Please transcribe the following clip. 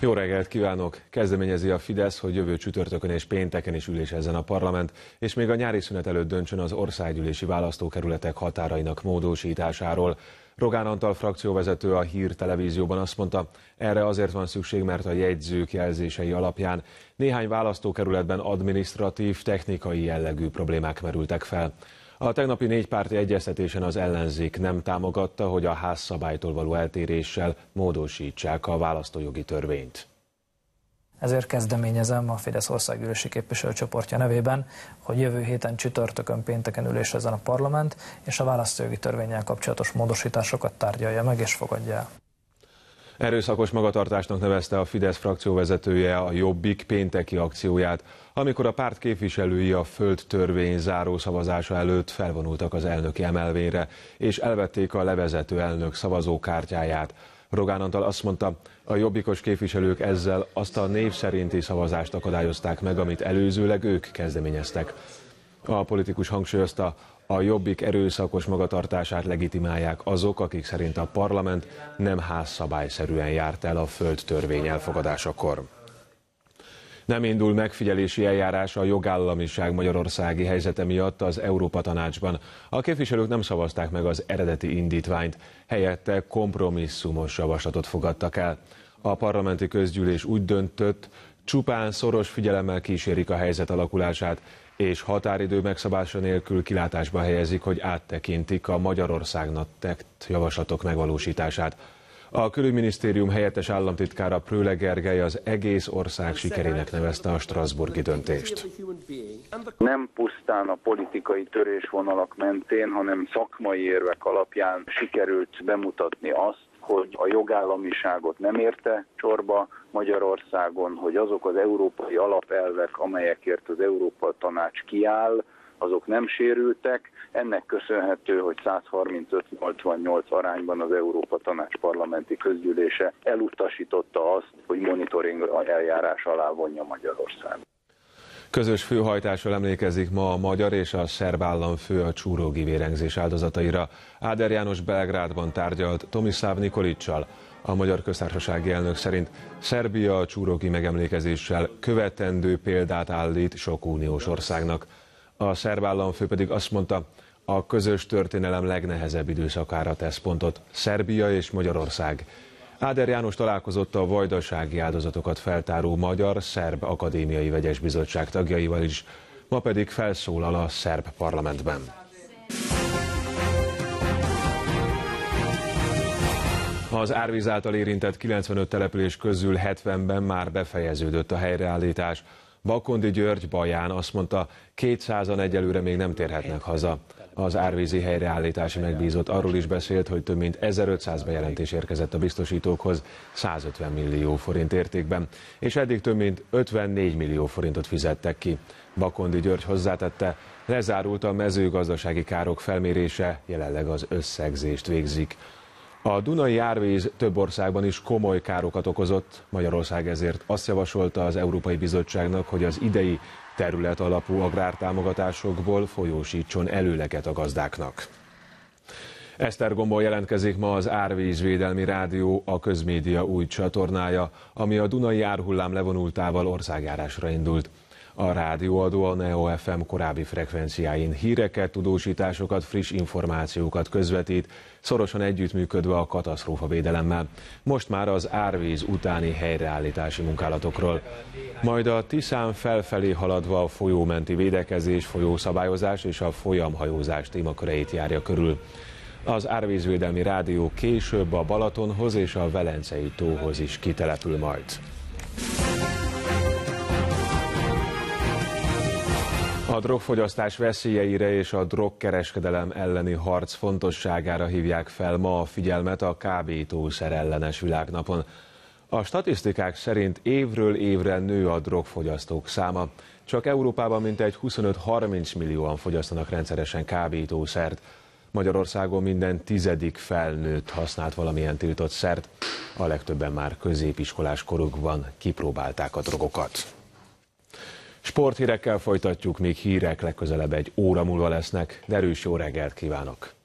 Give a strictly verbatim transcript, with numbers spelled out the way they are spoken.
Jó reggelt kívánok! Kezdeményezi a Fidesz, hogy jövő csütörtökön és pénteken is ülésezzen a parlament, és még a nyári szünet előtt döntsön az országgyűlési választókerületek határainak módosításáról. Rogán Antal frakcióvezető a Hír Televízióban azt mondta, erre azért van szükség, mert a jegyzők jelzései alapján néhány választókerületben adminisztratív, technikai jellegű problémák merültek fel. A tegnapi négypárti egyeztetésen az ellenzék nem támogatta, hogy a házszabálytól való eltéréssel módosítsák a választójogi törvényt. Ezért kezdeményezem a Fidesz országgyűlési képviselőcsoportja nevében, hogy jövő héten csütörtökön, pénteken ülésezzen a parlament, és a választójogi törvénnyel kapcsolatos módosításokat tárgyalja meg és fogadja el. Erőszakos magatartásnak nevezte a Fidesz frakcióvezetője a Jobbik pénteki akcióját, amikor a párt képviselői a földtörvény záró szavazása előtt felvonultak az elnöki emelvényre, és elvették a levezető elnök szavazókártyáját. Rogán Antal azt mondta, a jobbikos képviselők ezzel azt a név szerinti szavazást akadályozták meg, amit előzőleg ők kezdeményeztek. A politikus hangsúlyozta, a Jobbik erőszakos magatartását legitimálják azok, akik szerint a parlament nem házszabályszerűen járt el a földtörvény elfogadásakor. Nem indul megfigyelési eljárás a jogállamiság magyarországi helyzete miatt az Európa Tanácsban. A képviselők nem szavazták meg az eredeti indítványt, helyette kompromisszumos javaslatot fogadtak el. A parlamenti közgyűlés úgy döntött, csupán szoros figyelemmel kísérik a helyzet alakulását, és határidő megszabása nélkül kilátásba helyezik, hogy áttekintik a Magyarországnak tett javaslatok megvalósítását. A külügyminisztérium helyettes államtitkára Prőle Gergely az egész ország sikerének nevezte a strasbourgi döntést. Nem pusztán a politikai törésvonalak mentén, hanem szakmai érvek alapján sikerült bemutatni azt, hogy a jogállamiságot nem érte sorba Magyarországon, hogy azok az európai alapelvek, amelyekért az Európa Tanács kiáll, azok nem sérültek. Ennek köszönhető, hogy százharmincöt nyolcvannyolc arányban az Európa Tanács parlamenti közgyűlése elutasította azt, hogy monitoring eljárás alá vonja Magyarországot. Közös főhajtással emlékezik ma a magyar és a szerb államfő a csúrógi vérengzés áldozataira. Áder János Belgrádban tárgyalt Tomislav Nikolićsal. A Magyar Köztársasági Elnök szerint Szerbia a csúrógi megemlékezéssel követendő példát állít sok uniós országnak. A szerb államfő pedig azt mondta, a közös történelem legnehezebb időszakára tesz pontot Szerbia és Magyarország. Áder János találkozott a vajdasági áldozatokat feltáró Magyar-Szerb Akadémiai Vegyes Bizottság tagjaival is, ma pedig felszólal a szerb parlamentben. Az árvíz által érintett kilencvenöt település közül hetvenben már befejeződött a helyreállítás. Bakondi György Baján azt mondta, kétszázan egyelőre még nem térhetnek haza. Az árvízi helyreállítási megbízott arról is beszélt, hogy több mint ezerötszáz bejelentés érkezett a biztosítókhoz százötven millió forint értékben, és eddig több mint ötvennégy millió forintot fizettek ki. Bakondi György hozzátette, lezárult a mezőgazdasági károk felmérése, jelenleg az összegzést végzik. A dunai árvíz több országban is komoly károkat okozott, Magyarország ezért azt javasolta az Európai Bizottságnak, hogy az idei terület alapú agrártámogatásokból folyósítson előleget a gazdáknak. Esztergomból jelentkezik ma az Árvízvédelmi Rádió, a közmédia új csatornája, ami a dunai árhullám levonultával országjárásra indult. A rádióadó a Neo ef em korábbi frekvenciáin híreket, tudósításokat, friss információkat közvetít, szorosan együttműködve a katasztrófavédelemmel. Most már az árvíz utáni helyreállítási munkálatokról. Majd a Tiszán felfelé haladva a folyómenti védekezés, folyószabályozás és a folyamhajózás témaköreit járja körül. Az Árvízvédelmi Rádió később a Balatonhoz és a Velencei tóhoz is kitelepül majd. A drogfogyasztás veszélyeire és a drogkereskedelem elleni harc fontosságára hívják fel ma a figyelmet a kábítószer ellenes világnapon. A statisztikák szerint évről évre nő a drogfogyasztók száma. Csak Európában mintegy huszonöt-harminc millióan fogyasztanak rendszeresen kábítószert. Magyarországon minden tizedik felnőtt használt valamilyen tiltott szert. A legtöbben már középiskolás korukban kipróbálták a drogokat. Sporthírekkel folytatjuk, míg hírek legközelebb egy óra múlva lesznek. Derűs jó reggelt kívánok!